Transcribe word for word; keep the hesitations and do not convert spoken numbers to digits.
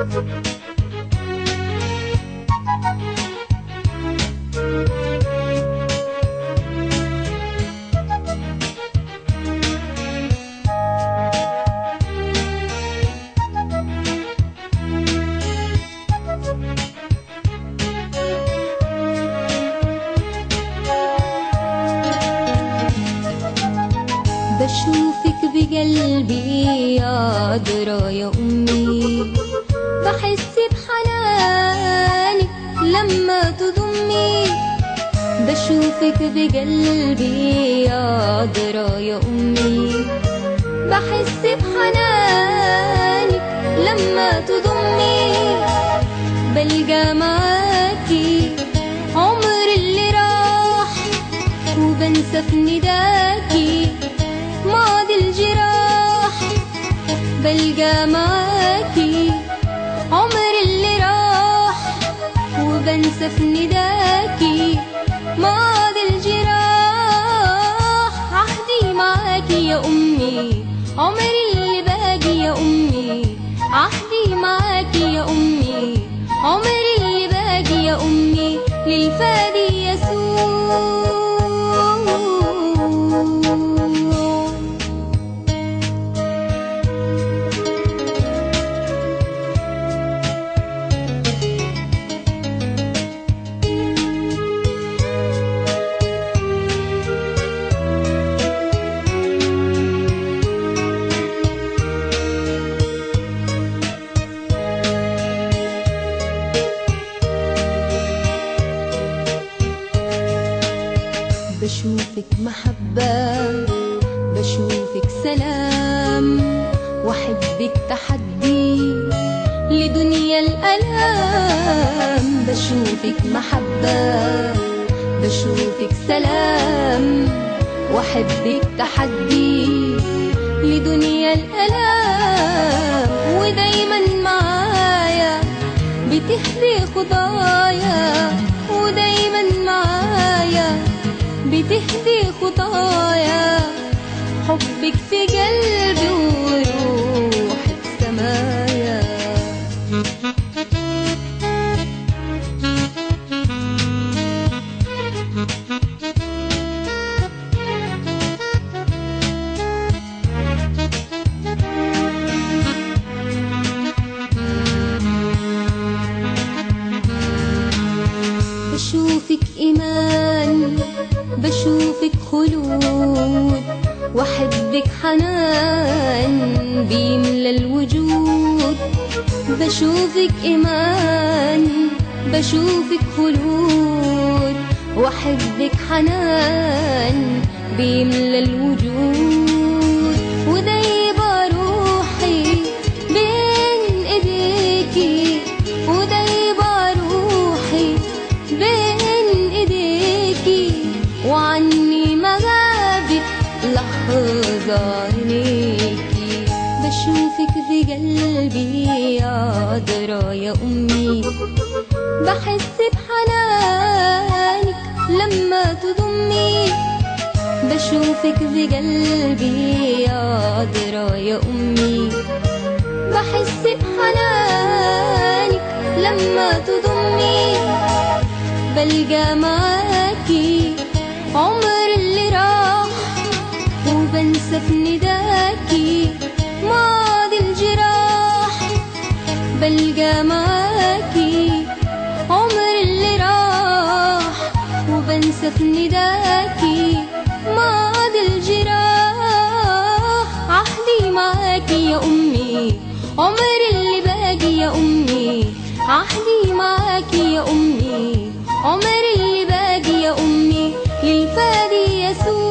بشوفك بقلبي يا درا يا أمي، بحس بحنانك لما تضمي. بشوفك بقلبي يا درا يا أمي، بحس بحنانك لما تضمي. بلقى معاكي عمر اللي راح، وبنسى في نداكي ماضي الجراح. بلقى معاكي عمر اللي راح، وبنسى في نداكي ماضي الجراح. عهدي معاكي يا أمي عمري اللي باقي يا أمي، عهدي معاكي يا أمي عمري اللي باقي يا أمي. للفادي يسوع بشوفك محبة، بشوفك سلام، وأحبك تحدي لدنيا الألام. بشوفك محبة، بشوفك سلام، وأحبك تحدي لدنيا الألام. ودايما معايا بتهدي خطايا، ودايما معايا بتهدي خطايا. حبك في قلبي وروحك سمايا. بشوفك إيمان، بشوفك خلود، وأحبك حنان بيملى الوجود. بشوفك إيمان، بشوفك خلود، وأحبك حنان بيملى الوجود. ودايبة روحي بين إيديكي، ودايبة روحي بين إيديكي. وعني ما غابت لحظة عينيكي. بشوفك بقلبي يا درا يا أمي، بحس بحنانك لما تضمي. بشوفك بقلبي يا درا يا أمي، بحس بحنانك لما تضمي. بلقى معاكي عمر اللي راح، وبنسى في نداكي ماضي الجراح. بلقى معاكي عمر اللي راح، وبنسى في نداكي ماضي الجراح. عهدي معاكي يا أمي عمري اللي باقي يا أمي، عهدي معاكي يا أمي عمري اللي باقي يا أمي. للفادي يسوع